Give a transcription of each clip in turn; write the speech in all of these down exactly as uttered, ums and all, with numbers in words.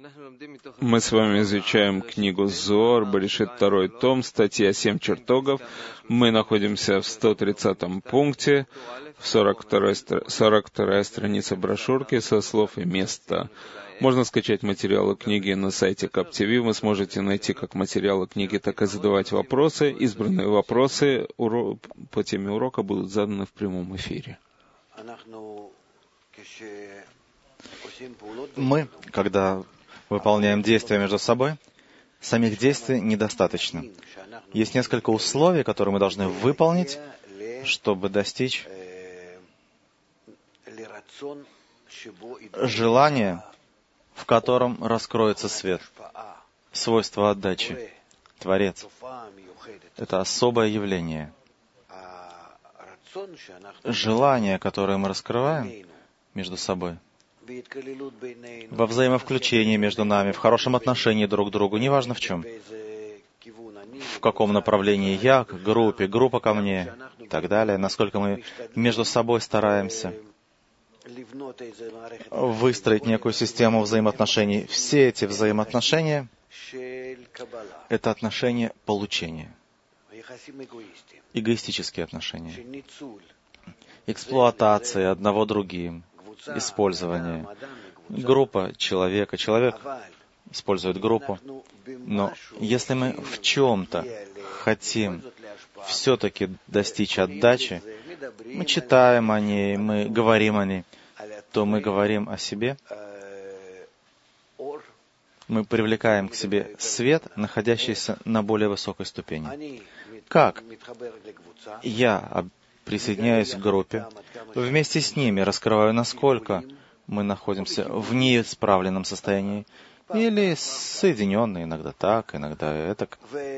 Мы с вами изучаем книгу Зоар, Берешит, второй том, статья «Семь чертогов». Мы находимся в сто тридцатом пункте, в сорок второй, сорок вторая страница брошюрки со слов и места. Можно скачать материалы книги на сайте КапТВ. Вы сможете найти как материалы книги, так и задавать вопросы. Избранные вопросы по теме урока будут заданы в прямом эфире. Мы, когда выполняем действия между собой, самих действий недостаточно. Есть несколько условий, которые мы должны выполнить, чтобы достичь желания, в котором раскроется свет, свойство отдачи, Творец. Это особое явление. Желание, которое мы раскрываем между собой, во взаимовключении между нами, в хорошем отношении друг к другу, неважно в чем, в каком направлении я к группе, группа ко мне и так далее, насколько мы между собой стараемся выстроить некую систему взаимоотношений. Все эти взаимоотношения — это отношения получения, эгоистические отношения, эксплуатация одного другим, использование. Группа человека, человек использует группу. Но если мы в чем-то хотим все-таки достичь отдачи, мы читаем о ней, мы говорим о ней, то мы говорим о себе, мы привлекаем к себе свет, находящийся на более высокой ступени. Как? Я присоединяюсь к группе, вместе с ними раскрываю, насколько мы находимся в неисправленном состоянии, или соединенные, иногда так, иногда этак.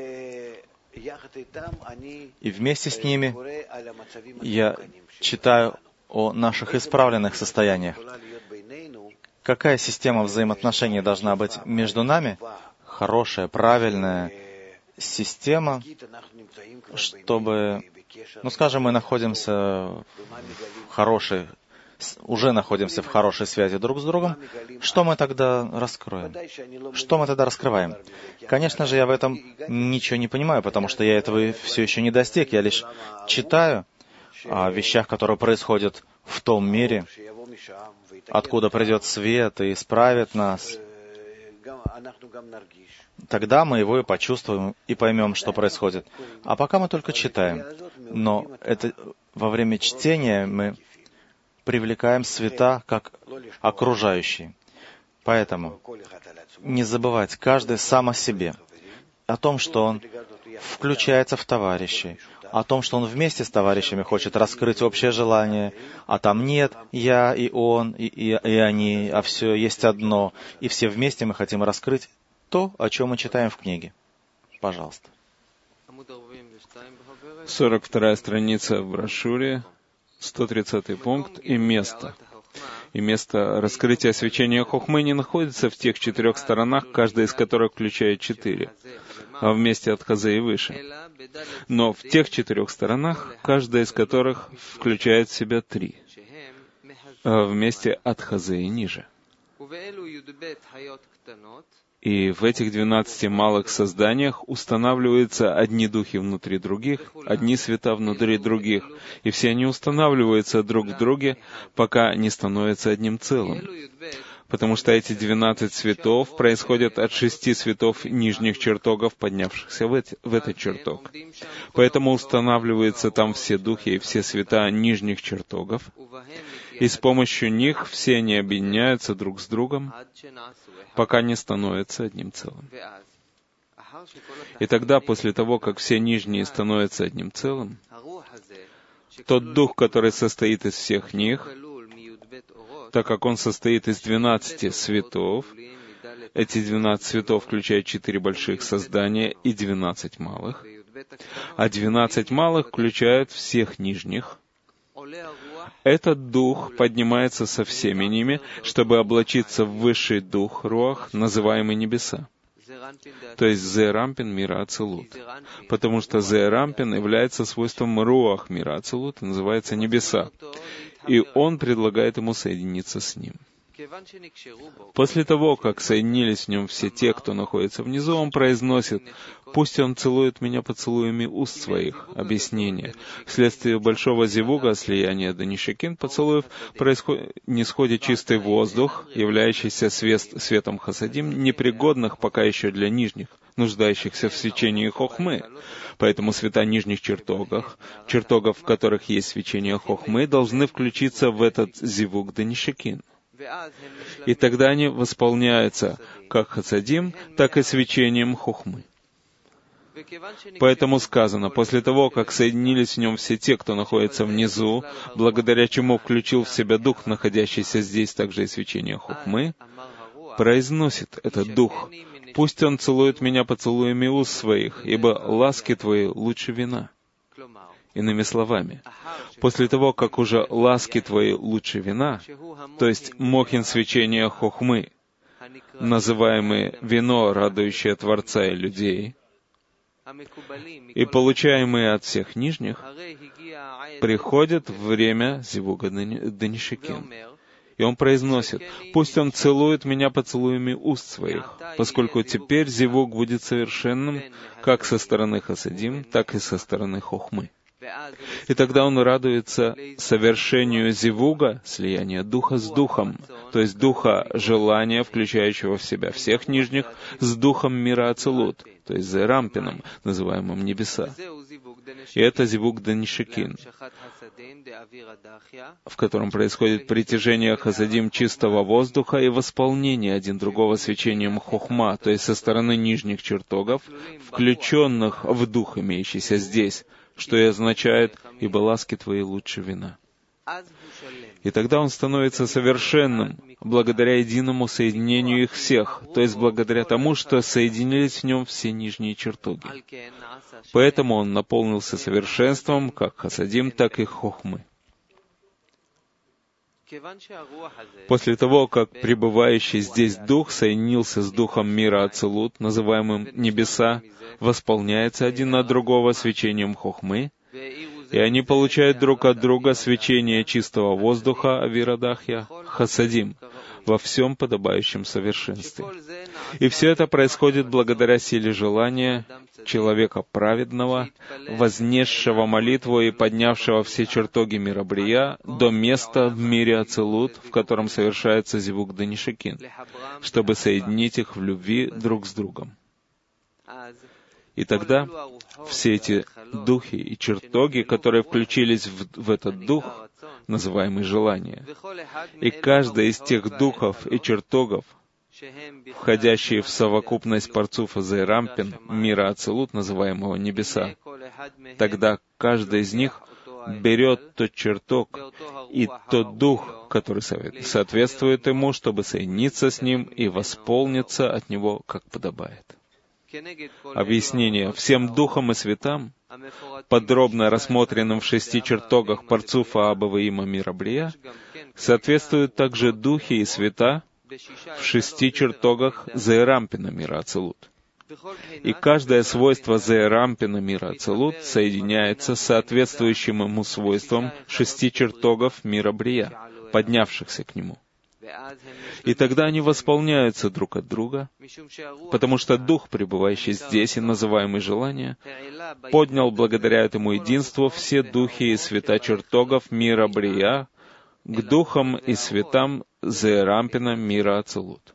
И вместе с ними я читаю о наших исправленных состояниях. Какая система взаимоотношений должна быть между нами? Хорошая, правильная система, чтобы, ну, скажем, мы находимся в хорошей, уже находимся в хорошей связи друг с другом, что мы тогда раскроем? Что мы тогда раскрываем? Конечно же, я в этом ничего не понимаю, потому что я этого все еще не достиг. Я лишь читаю о вещах, которые происходят в том мире, откуда придет свет и исправит нас. Тогда мы его и почувствуем, и поймем, что происходит. А пока мы только читаем. Но это во время чтения мы привлекаем света как окружающие. Поэтому не забывать каждый сам о себе, о том, что он включается в товарищей, о том, что он вместе с товарищами хочет раскрыть общее желание, а там нет я и он, и, и, и они, а все есть одно, и все вместе мы хотим раскрыть то, о чем мы читаем в книге. Пожалуйста. сорок вторая страница в брошюре, сто тридцатый пункт, и место. И место раскрытия свечения Хохмы не находится в тех четырех сторонах, каждая из которых включает четыре, а в месте от Хазы и выше. Но в тех четырех сторонах, каждая из которых включает в себя три, а в месте от Хазы и ниже. И в этих двенадцати малых созданиях устанавливаются одни духи внутри других, одни света внутри других, и все они устанавливаются друг в друге, пока не становятся одним целым. Потому что эти двенадцать цветов происходят от шести цветов нижних чертогов, поднявшихся в, эти, в этот чертог. Поэтому устанавливаются там все духи и все света нижних чертогов, и с помощью них все они объединяются друг с другом, пока не становятся одним целым. И тогда, после того, как все нижние становятся одним целым, тот дух, который состоит из всех них, так как он состоит из двенадцати светов, эти двенадцать светов включают четыре больших создания и двенадцать малых, а двенадцать малых включают всех нижних, этот дух поднимается со всеми ними, чтобы облачиться в высший дух Руах, называемый небеса. То есть Зерампин мира Ацилут. Потому что Зерампин является свойством Руах мира Ацилут, называется небеса. И он предлагает ему соединиться с ним. После того, как соединились в нем все те, кто находится внизу, он произносит: «Пусть он целует меня поцелуями уст своих». Объяснение. Вследствие большого зивуга, слияния Данишекин, поцелуев, происходит, нисходит чистый воздух, являющийся свет, светом хасадим, непригодных пока еще для нижних, нуждающихся в свечении хохмы. Поэтому света нижних чертогов, чертогов, в которых есть свечение хохмы, должны включиться в этот зивуг Данишекин. И тогда они восполняются как хасадим, так и свечением хохмы. Поэтому сказано: после того, как соединились в нем все те, кто находится внизу, благодаря чему включил в себя дух, находящийся здесь, также и свечение хохмы, произносит этот дух: «Пусть он целует меня поцелуями уст своих, ибо ласки твои лучше вина». Иными словами, после того, как уже ласки твои лучше вина, то есть мохин свечения хохмы, называемые вино, радующее Творца и людей, и получаемые от всех нижних, приходит время зивуга Данишекин. И он произносит: «Пусть он целует меня поцелуями уст своих», поскольку теперь зивуг будет совершенным как со стороны хасадим, так и со стороны хохмы. И тогда он радуется совершению зивуга, слияния духа с духом, то есть духа желания, включающего в себя всех нижних, с духом мира Ацилут, то есть Зерампином, называемым небеса. И это зивуг Данишекин, в котором происходит притяжение хасадим чистого воздуха и восполнение один другого свечением хохма, то есть со стороны нижних чертогов, включенных в дух, имеющийся здесь, что и означает: «Ибо ласки твои лучше вина». И тогда он становится совершенным, благодаря единому соединению их всех, то есть благодаря тому, что соединились в нем все нижние чертоги. Поэтому он наполнился совершенством, как хасадим, так и хохмы. После того, как пребывающий здесь дух соединился с духом мира Ацилут, называемым небеса, восполняется один от другого свечением хохмы, и они получают друг от друга свечение чистого воздуха Авирадахья, хасадим, во всем подобающем совершенстве. И все это происходит благодаря силе желания человека праведного, вознесшего молитву и поднявшего все чертоги мира Брия до места в мире Ацилут, в котором совершается зивуг Данишекин, чтобы соединить их в любви друг с другом. И тогда все эти духи и чертоги, которые включились в, в этот дух, называемый желание, и каждый из тех духов и чертогов, входящие в совокупность парцуфа Зейрампин, мира Ацилут, называемого небеса, тогда каждый из них берет тот чертог и тот дух, который соответствует ему, чтобы соединиться с ним и восполниться от него, как подобает. Объяснение: всем духам и светам, подробно рассмотренным в шести чертогах парцуфа Абаваима мира Брия, соответствуют также духи и света в шести чертогах Зеэрампина мира Ацилут. И каждое свойство Зеэрампина мира Ацилут соединяется с соответствующим ему свойством шести чертогов мира Брия, поднявшихся к нему. И тогда они восполняются друг от друга, потому что Дух, пребывающий здесь и называемый желание, поднял благодаря этому единству все духи и света чертогов мира Брия к духам и светам Зеэрампина мира Ацилут.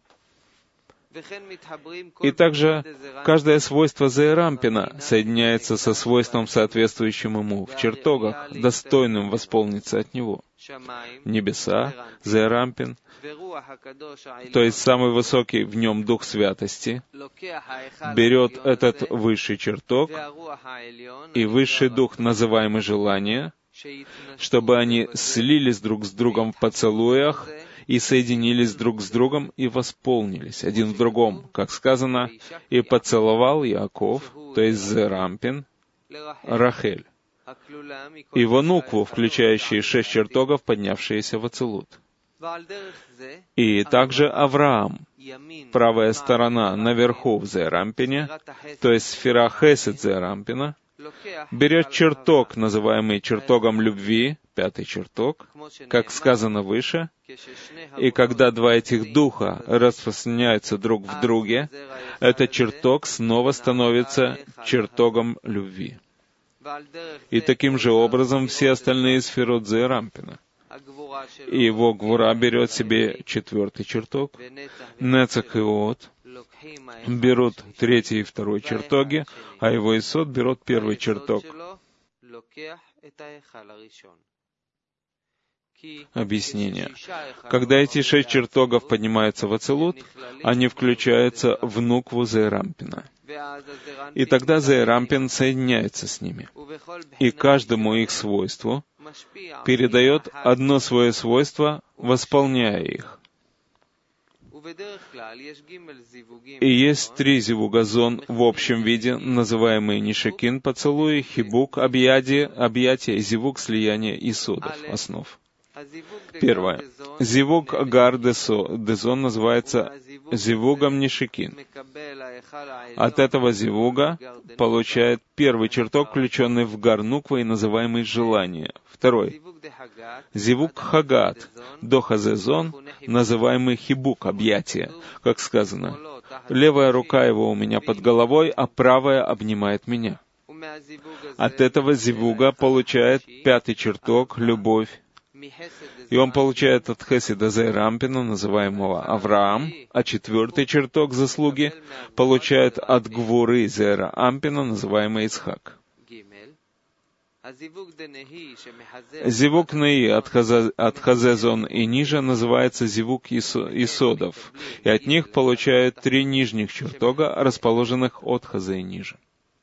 И также каждое свойство Зеэрампина соединяется со свойством, соответствующим ему в чертогах, достойным восполниться от него. Небеса, Зеэрампин, то есть самый высокий в нем Дух Святости, берет этот высший чертог и высший Дух, называемый желание, чтобы они слились друг с другом в поцелуях и соединились друг с другом и восполнились один в другом, как сказано: «И поцеловал Яаков», то есть Зеэрампин, Рахель, его нукву, включающие шесть чертогов, поднявшиеся в Ацилут. И также Авраам, правая сторона наверху в Зеэрампине, то есть сфера Хесед Зеэрампина, берет чертог, называемый чертогом любви, пятый чертог, как сказано выше, и когда два этих духа распространяются друг в друге, этот чертог снова становится чертогом любви. И таким же образом все остальные сферот Зеэр Анпина. И его гвура берет себе четвертый чертог, Нецах и Оот берут третий и второй чертоги, а его Исод берут первый чертог. Объяснение. Когда эти шесть чертогов поднимаются в Ацилут, они включаются в нукву Зеэр Анпина. И тогда Зеэр Анпин соединяется с ними. И каждому их свойству передает одно свое свойство, восполняя их. И есть три зивугазон в общем виде, называемые нишакин, поцелуи, хибук, объятие, объятие, зивуг, слияние исодов, основ. Первое. Зивуг Агар Дезон называется зивугом нишакин. От этого зивуга получает первый чертог, включенный в гар нуквы и называемый желание. Второй. Зивуг Хагат Дохазезон, называемый хибук, объятие, как сказано. Левая рука его у меня под головой, а правая обнимает меня. От этого зивуга получает пятый чертог, любовь. И он получает от Хеседа Зеэр Анпина, называемого Авраам, а четвертый чертог заслуги получает от Гвуры Зеэра Анпина, называемый Ицхак. Зивук Неи от, Хаза, от Хазезон и ниже называется зивук Исодов, и от них получают три нижних чертога, расположенных от Хазе и ниже.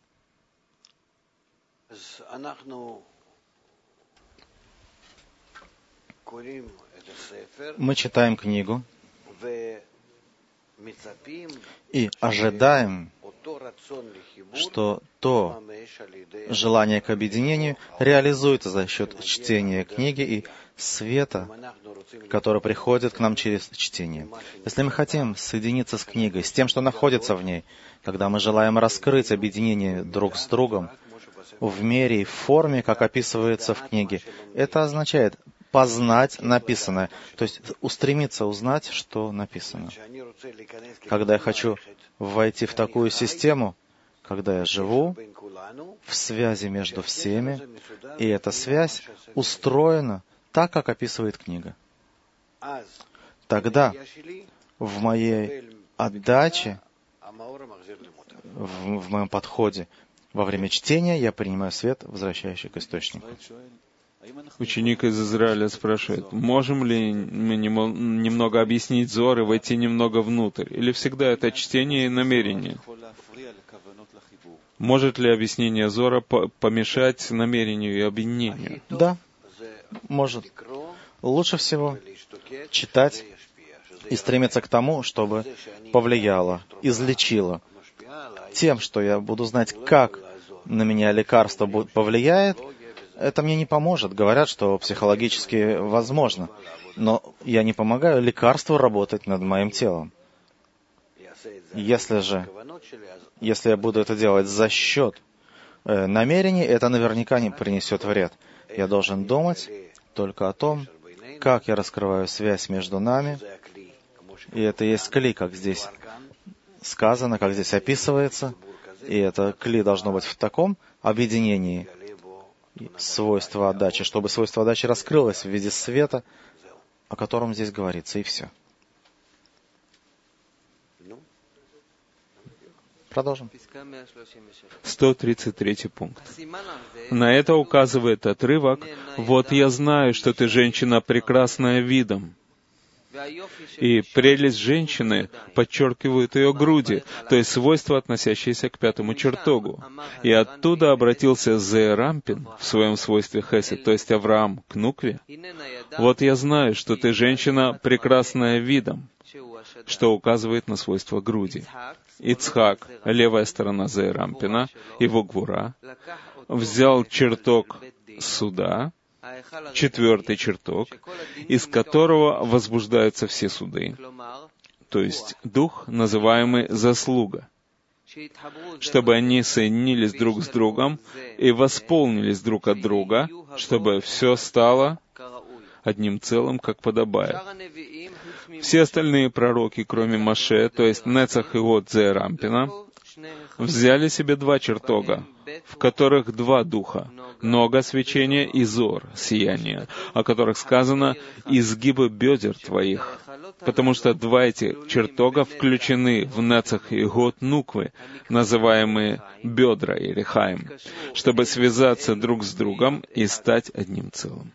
Мы читаем книгу и ожидаем, что то желание к объединению реализуется за счет чтения книги и света, который приходит к нам через чтение. Если мы хотим соединиться с книгой, с тем, что находится в ней, когда мы желаем раскрыть объединение друг с другом в мере и в форме, как описывается в книге, это означает познать написанное, то есть устремиться узнать, что написано. Когда я хочу войти в такую систему, когда я живу в связи между всеми, и эта связь устроена так, как описывает книга, тогда в моей отдаче, в, в моем подходе, во время чтения я принимаю свет, возвращающий к источнику. Ученик из Израиля спрашивает, можем ли мы немного объяснить Зоар и войти немного внутрь? Или всегда это чтение и намерение? Может ли объяснение Зоара помешать намерению и объединению? Да, может. Лучше всего читать и стремиться к тому, чтобы повлияло, излечило. Тем, что я буду знать, как на меня лекарство повлияет, это мне не поможет. Говорят, что психологически возможно. Но я не помогаю лекарству работать над моим телом. Если же, если я буду это делать за счет э, намерений, это наверняка не принесет вред. Я должен думать только о том, как я раскрываю связь между нами. И это и есть кли, как здесь сказано, как здесь описывается. И это кли должно быть в таком объединении свойства отдачи, чтобы свойство отдачи раскрылось в виде света, о котором здесь говорится, и все. Продолжим. сто тридцать третий пункт. На это указывает отрывок: «Вот я знаю, что ты женщина прекрасная видом». И прелесть женщины подчеркивает ее груди, то есть свойства, относящиеся к пятому чертогу. И оттуда обратился Зеэр Анпин в своем свойстве хесед, то есть Авраам, к нукве. «Вот я знаю, что ты женщина прекрасная видом», что указывает на свойство груди. Ицхак, левая сторона Зеэр Анпина, его гвура, взял чертог суда, четвертый чертог, из которого возбуждаются все суды, то есть дух, называемый заслуга. чтобы они соединились друг с другом и восполнились друг от друга, чтобы все стало одним целым, как подобает. Все остальные пророки, кроме Моше, то есть Нецах и Год Зеэр Анпина, взяли себе два чертога, в которых два духа, нога свечения и зор, сияние, о которых сказано «изгибы бедер твоих», потому что два эти чертога включены в Нецах и Год Нуквы, называемые бедра или Хаим, чтобы связаться друг с другом и стать одним целым.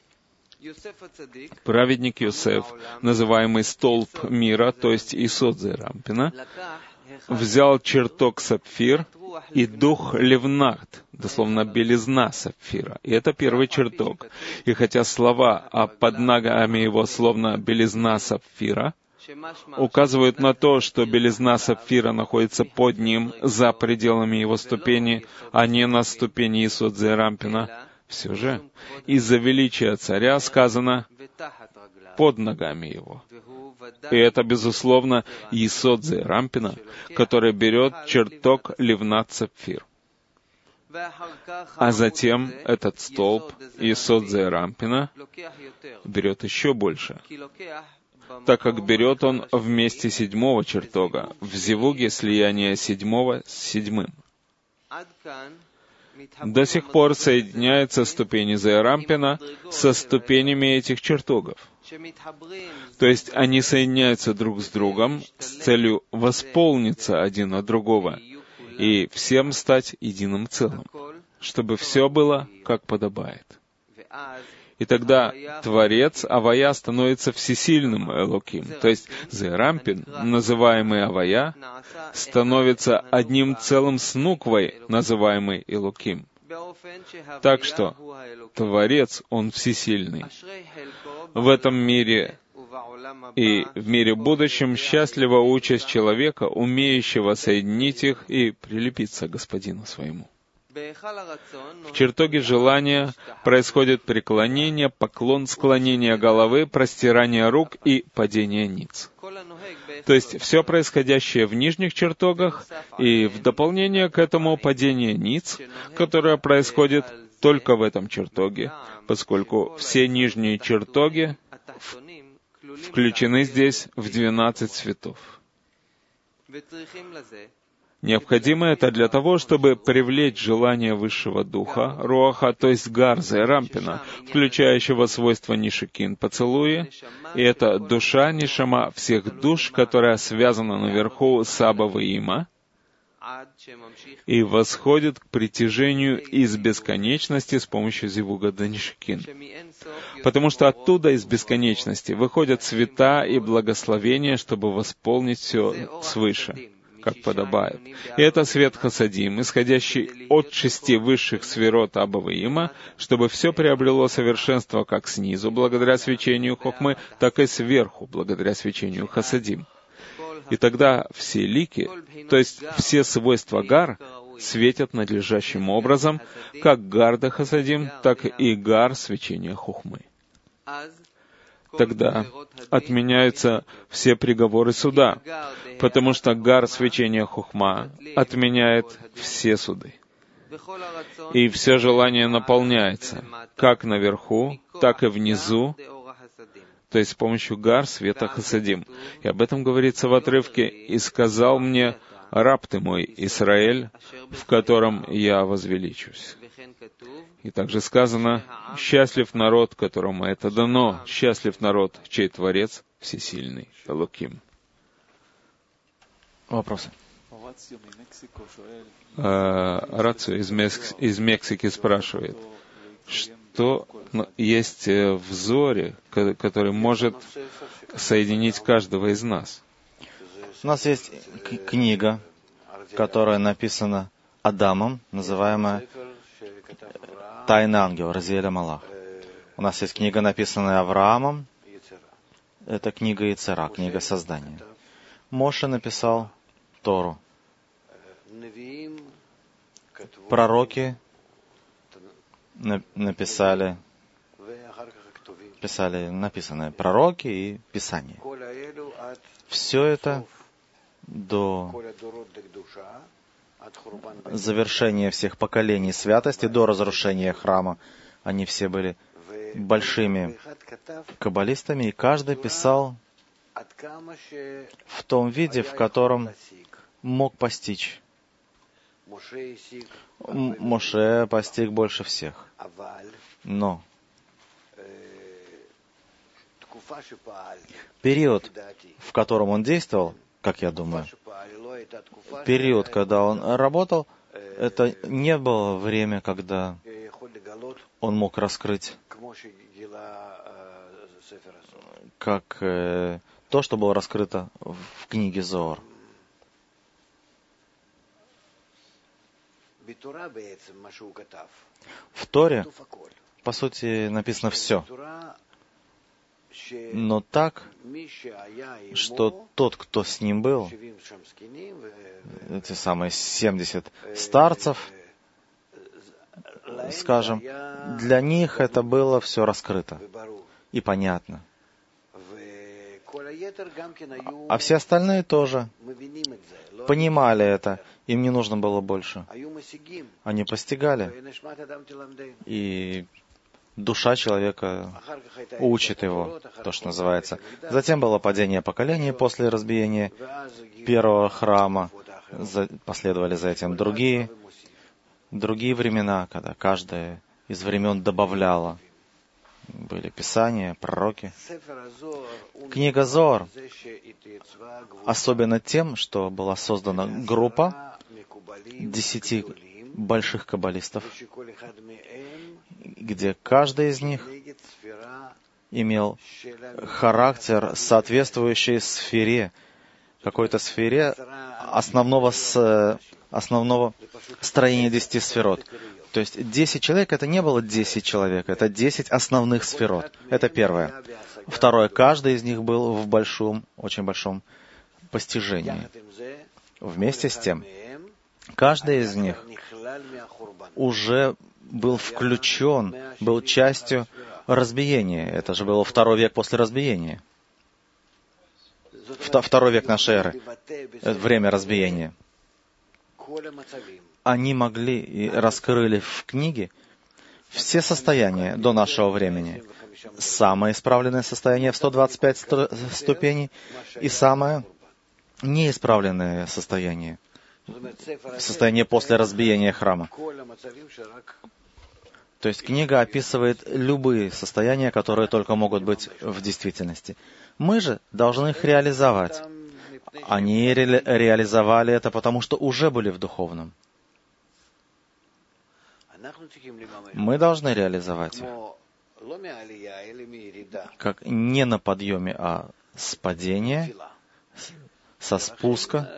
Праведник Йосеф, называемый столб мира, то есть Исод Зеэр Анпина, взял чертог сапфир и дух левнахт, дословно белизна сапфира. И это первый чертог. И хотя слова о под ногами его словно белизна сапфира указывают на то, что белизна сапфира находится под ним, за пределами его ступени, а не на ступени Исод Зеэр Анпина, все же из-за величия царя сказано «под ногами его». И это, безусловно, Исод Зеэр Анпина, который берет чертог левнат сапфир. А затем этот столб, Исод Зеэр Анпина, берет еще больше, так как берет он вместе седьмого чертога, в зевуге слияния седьмого с седьмым. До сих пор соединяются ступени Зеэр Анпина со ступенями этих чертогов. То есть они соединяются друг с другом с целью восполниться один от другого и всем стать единым целым, чтобы все было как подобает. И тогда Творец Авая становится всесильным Элоким, то есть Зеэр Анпин, называемый Авая, становится одним целым с Нуквой, называемый Элоким. Так что Творец, Он всесильный. В этом мире и в мире будущем счастлива участь человека, умеющего соединить их и прилепиться к Господину своему. В чертоге желания происходит преклонение, поклон, склонение головы, простирание рук и падение ниц. То есть все происходящее в нижних чертогах и в дополнение к этому падение ниц, которое происходит только в этом чертоге, поскольку все нижние чертоги включены здесь в двенадцать цветов. Необходимо это для того, чтобы привлечь желание высшего духа, руаха, то есть гар Зеэр Анпина, включающего свойства нишикин, поцелуи, и это душа нишама всех душ, которая связана наверху с Аба Ваима, и восходит к притяжению из бесконечности с помощью зивуга до нишикин. Потому что оттуда из бесконечности выходят цвета и благословения, чтобы восполнить все свыше, как подобает. И это свет хасадим, исходящий от шести высших сферот Аба Ваима, чтобы все приобрело совершенство как снизу, благодаря свечению хохмы, так и сверху, благодаря свечению хасадим. И тогда все лики, то есть все свойства гар, светят надлежащим образом, как гар да хасадим, так и гар свечения хохмы. Тогда отменяются все приговоры суда, потому что гар свечения хохма отменяет все суды. И все желание наполняется, как наверху, так и внизу, то есть с помощью гар света хасадим. И об этом говорится в отрывке «И сказал мне, раб ты мой, Исраэль, в котором я возвеличусь». И также сказано, «Счастлив народ, которому это дано, счастлив народ, чей Творец всесильный, Элоким». Вопросы? Рацио из, Мекс... из Мексики спрашивает, что есть в Зоре, который может соединить каждого из нас? У нас есть к- книга, которая написана Адамом, называемая «Тайна ангела», Разиэля Малах. У нас есть книга, написанная Авраамом, это книга Ицера, книга создания. Моше написал Тору. Пророки на- написали, писали написанные пророки и Писание. Все это до завершение всех поколений святости до разрушения храма. Они все были большими каббалистами, и каждый писал в том виде, в котором мог постичь. М- Моше постиг больше всех. Но период, в котором он действовал, как я думаю, период, когда он работал, это не было время, когда он мог раскрыть как э, то, что было раскрыто в книге Зоар. В Торе, по сути, написано все. Но так, что тот, кто с ним был, эти самые семьдесят старцев, скажем, для них это было все раскрыто и понятно. А все остальные тоже понимали это, им не нужно было больше. Они постигали, и душа человека учит его, то, что называется. Затем было падение поколений после разбиения первого храма, за, последовали за этим другие, другие времена, когда каждое из времен добавляло. Были писания, пророки. Книга Зоар особенно тем, что была создана группа десяти больших каббалистов, где каждый из них имел характер, соответствующий сфере, какой-то сфере основного, с, основного строения десяти сферот. То есть десять человек — это не было десять человек, это десять основных сферот. Это первое. Второе. Каждый из них был в большом, очень большом постижении. Вместе с тем, каждый из них уже был включен, был частью разбиения. Это же было второй век после разбиения. Второй век нашей эры. Время разбиения. Они могли и раскрыли в книге все состояния до нашего времени. Самое исправленное состояние в сто двадцать пять ступеней и самое неисправленное состояние, состояние после разбиения храма. То есть книга описывает любые состояния, которые только могут быть в действительности. Мы же должны их реализовать. Они ре- реализовали это, потому что уже были в духовном. Мы должны реализовать их. Как не на подъеме, а с падения, со спуска.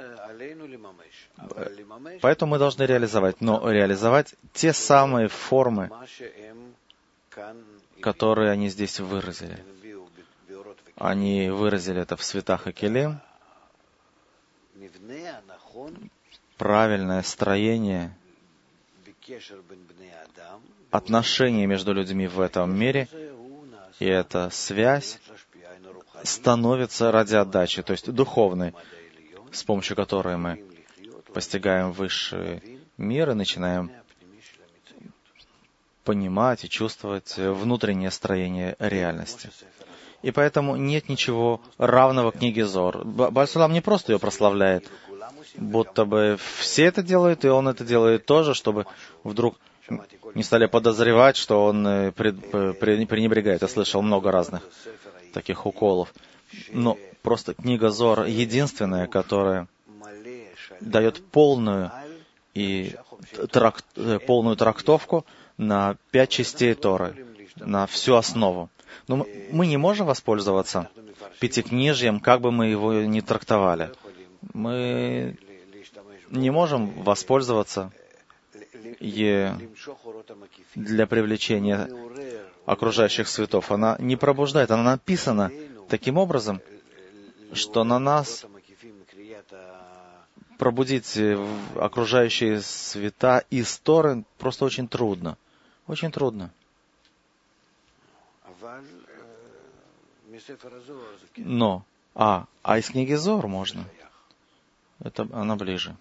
Поэтому мы должны реализовать. Но реализовать те самые формы, которые они здесь выразили. Они выразили это в Светах и Келим. Правильное строение отношений между людьми в этом мире, и эта связь становится ради отдачи, то есть духовной, с помощью которой мы постигаем высший мир и начинаем понимать и чувствовать внутреннее строение реальности. И поэтому нет ничего равного книге Зоар. Бааль Сулам не просто ее прославляет, будто бы все это делают, и он это делает тоже, чтобы вдруг не стали подозревать, что он пренебрегает. Я слышал много разных таких уколов. Но просто книга Зоар единственная, которая дает полную, и трак, полную трактовку на пять частей Торы, на всю основу. Но мы не можем воспользоваться пятикнижьем, как бы мы его ни трактовали. Мы не можем воспользоваться е для привлечения окружающих светов. Она не пробуждает, она написана таким образом, что на нас пробудить окружающие света из Торы просто очень трудно. Очень трудно. Но, а, а из книги Зоар можно. Это она ближе.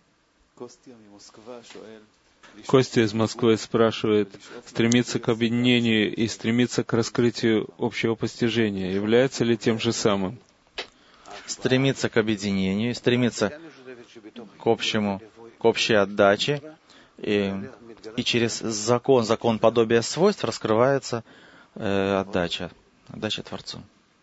Костя из Москвы спрашивает, стремиться к объединению и стремиться к раскрытию общего постижения является ли тем же самым? Стремиться к объединению, стремиться к общему, к общей отдаче, и, и через закон, закон подобия свойств раскрывается э, отдача, отдача Творцу.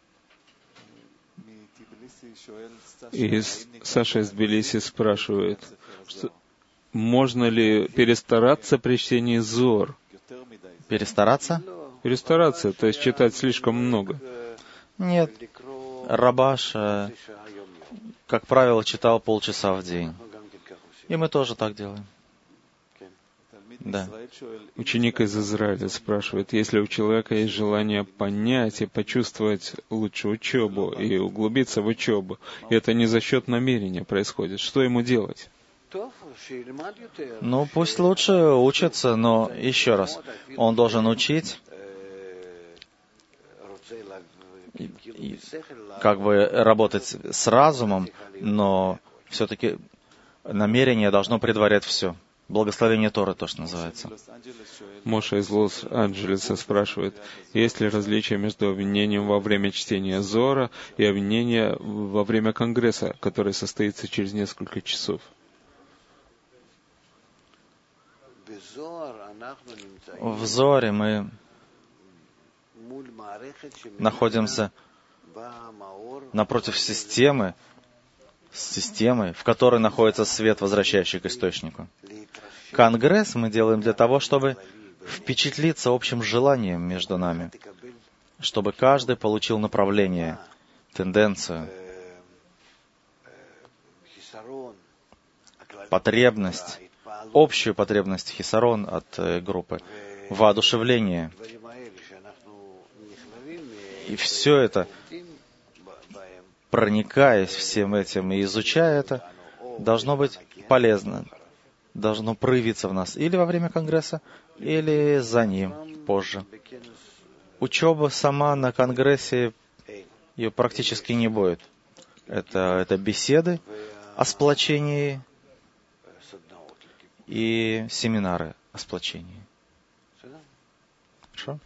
И Саша из Тбилиси спрашивает, что можно ли перестараться при чтении Зоар? Перестараться? Перестараться, то есть читать слишком много. Нет. Рабаш, э, как правило, читал полчаса в день. И мы тоже так делаем. Да. Ученик из Израиля спрашивает, если у человека есть желание понять и почувствовать лучше учебу и углубиться в учебу, и это не за счет намерения происходит, что ему делать? Ну, пусть лучше учится, но еще раз, он должен учить, и, и, как бы работать с разумом, но все-таки намерение должно предварять все. Благословение Торы, то, что называется. Моша из Лос-Анджелеса спрашивает, есть ли различие между обвинением во время чтения Зоара и обвинением во время Конгресса, который состоится через несколько часов? В Зоаре мы находимся напротив системы, системы, в которой находится свет, возвращающий к источнику. Конгресс мы делаем для того, чтобы впечатлиться общим желанием между нами, чтобы каждый получил направление, тенденцию, потребность, общую потребность хисарон от э, группы, воодушевление. И все это, проникаясь всем этим и изучая это, должно быть полезно, должно проявиться в нас или во время Конгресса, или за ним, позже. Учеба сама на Конгрессе, ее практически не будет. Это, это беседы о сплочении и семинары о сплочении. Хорошо?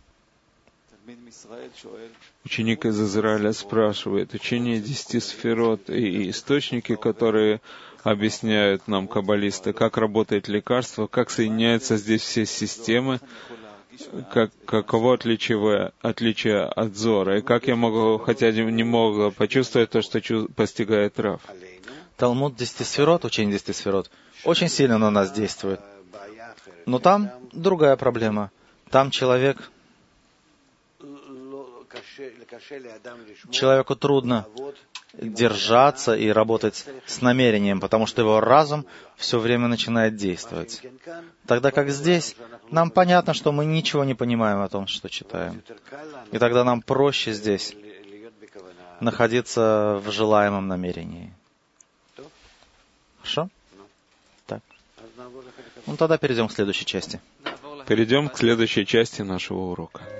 Ученик из Израиля спрашивает, учение десяти сферот и источники, которые объясняют нам каббалисты, как работает лекарство, как соединяются здесь все системы, как, каково отличие, отличие от Зора, и как я могу, хотя не мог почувствовать то, что чу, постигает Рав. Талмуд десяти сферот, учение десяти сферот, очень сильно на нас действует. Но там другая проблема. Там человек... Человеку трудно держаться и работать с намерением, потому что его разум все время начинает действовать. Тогда как здесь, нам понятно, что мы ничего не понимаем о том, что читаем. И тогда нам проще здесь находиться в желаемом намерении. Хорошо? Так. Ну тогда перейдем к следующей части. Перейдем к следующей части нашего урока.